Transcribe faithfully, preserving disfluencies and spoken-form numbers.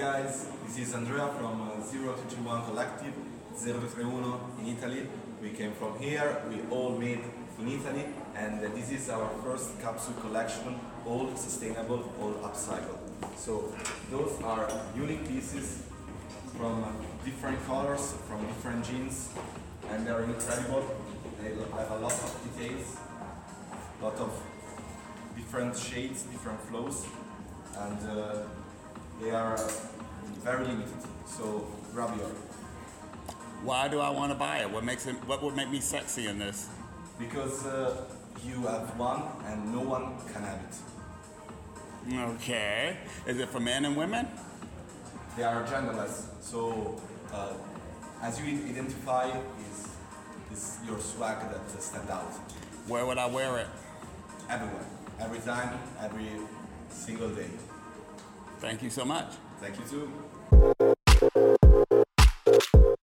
guys, this is Andrea from uh, zero two two one Collective, zero three one in Italy. We came from here, we all made in Italy, and uh, this is our first capsule collection, all sustainable, all upcycled. So those are unique pieces from uh, different colors, from different jeans, and they're incredible. They have a lot of details, a lot of different shades, different flows, and uh, they are very limited. So grab your. Why do I want to buy it? What makes it? What would make me sexy in this? Because uh, you have one and no one can have it. Okay. Is it for men and women? They are genderless. So uh, as you identify, is is your swag that uh, stand out. Where would I wear it? Everywhere, every time, every single day. Thank you so much. Thank you too.